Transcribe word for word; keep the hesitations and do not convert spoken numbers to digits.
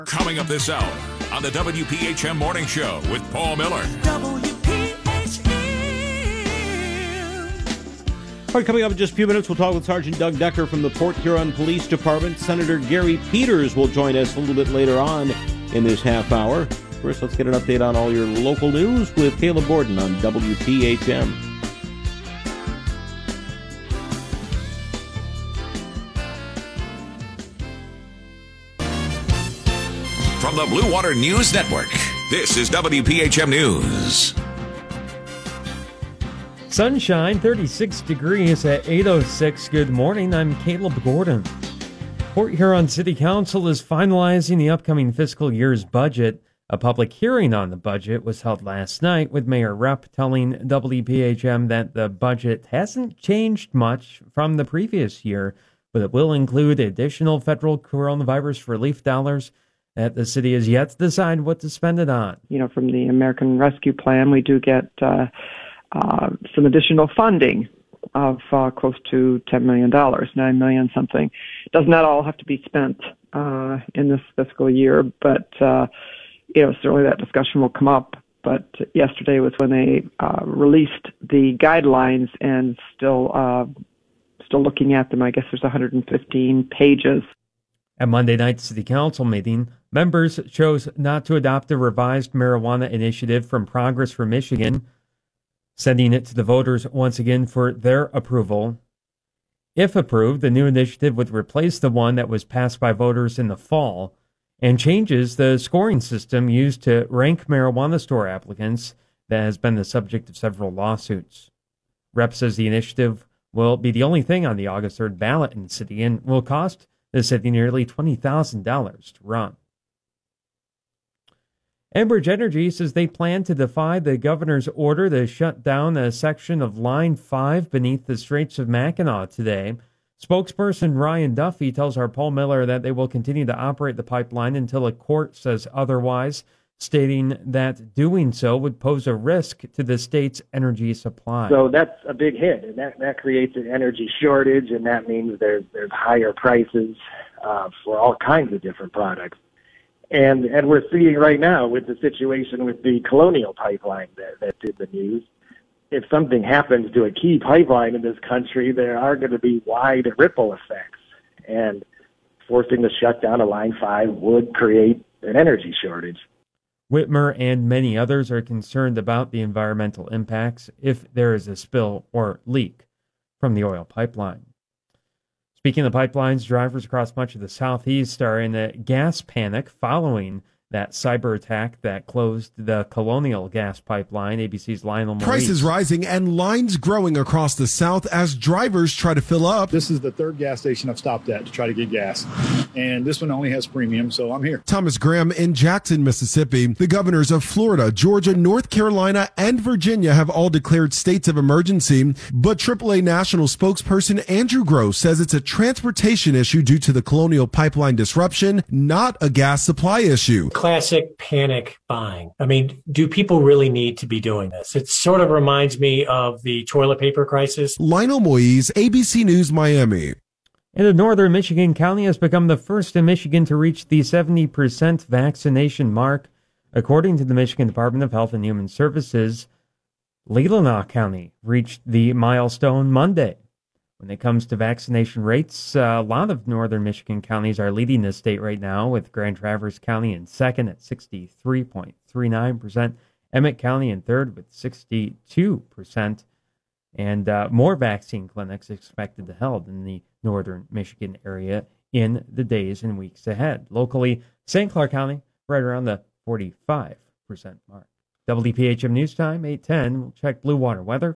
Coming up this hour on the W P H M Morning Show with Paul Miller. W P H M. All right, coming up in just a few minutes, we'll talk with Sergeant Doug Decker from the Port Huron Police Department. Senator Gary Peters will join us a little bit later on in this half hour. First, let's get an update on all your local news with Caleb Gordon on W P H M. From the Blue Water News Network, this is W P H M News. Sunshine, thirty-six degrees at eight oh six. Good morning, I'm Caleb Gordon. Port Huron City Council is finalizing the upcoming fiscal year's budget. A public hearing on the budget was held last night with Mayor Rupp telling W P H M that the budget hasn't changed much from the previous year, but it will include additional federal coronavirus relief dollars that the city has yet to decide what to spend it on. You know, from the American Rescue Plan, we do get uh, uh, some additional funding of uh, close to ten million dollars, nine million dollars something. It does not all have to be spent uh, in this fiscal year, but, uh, you know, certainly that discussion will come up. But yesterday was when they uh, released the guidelines, and still, uh, still looking at them. I guess there's one hundred fifteen pages. At Monday night's City Council meeting, members chose not to adopt the revised marijuana initiative from Progress for Michigan, sending it to the voters once again for their approval. If approved, the new initiative would replace the one that was passed by voters in the fall and changes the scoring system used to rank marijuana store applicants that has been the subject of several lawsuits. Rep says the initiative will be the only thing on the August third ballot in the city and will cost the city nearly twenty thousand dollars to run. Enbridge Energy says they plan to defy the governor's order to shut down a section of Line five beneath the Straits of Mackinac today. Spokesperson Ryan Duffy tells our Paul Miller that they will continue to operate the pipeline until a court says otherwise, stating that doing so would pose a risk to the state's energy supply. So that's a big hit, and that, that creates an energy shortage, and that means there's there's higher prices uh, for all kinds of different products. And and we're seeing right now with the situation with the Colonial Pipeline that, that did the news, if something happens to a key pipeline in this country, there are going to be wide ripple effects. And forcing the shutdown of Line five would create an energy shortage. Whitmer and many others are concerned about the environmental impacts if there is a spill or leak from the oil pipeline. Speaking of pipelines, drivers across much of the southeast are in a gas panic following that cyber attack that closed the Colonial gas pipeline. A B C's Lionel Maurice. Prices rising and lines growing across the South as drivers try to fill up. This is the third gas station I've stopped at to try to get gas. And this one only has premium, so I'm here. Thomas Graham in Jackson, Mississippi. The governors of Florida, Georgia, North Carolina, and Virginia have all declared states of emergency. But triple A National spokesperson Andrew Gross says it's a transportation issue due to the Colonial Pipeline disruption, not a gas supply issue. Classic panic buying. I mean, do people really need to be doing this? It sort of reminds me of the toilet paper crisis. Lionel Moise, A B C News, Miami. And a northern Michigan county has become the first in Michigan to reach the seventy percent vaccination mark. According to the Michigan Department of Health and Human Services, Leelanau County reached the milestone Monday. When it comes to vaccination rates, uh, a lot of northern Michigan counties are leading the state right now, with Grand Traverse County in second at sixty-three point three nine percent, Emmett County in third with sixty-two percent, and uh, more vaccine clinics expected to held in the northern Michigan area in the days and weeks ahead. Locally, Saint Clair County right around the forty-five percent mark. W P H M News Time, eight ten. We'll check Blue Water weather.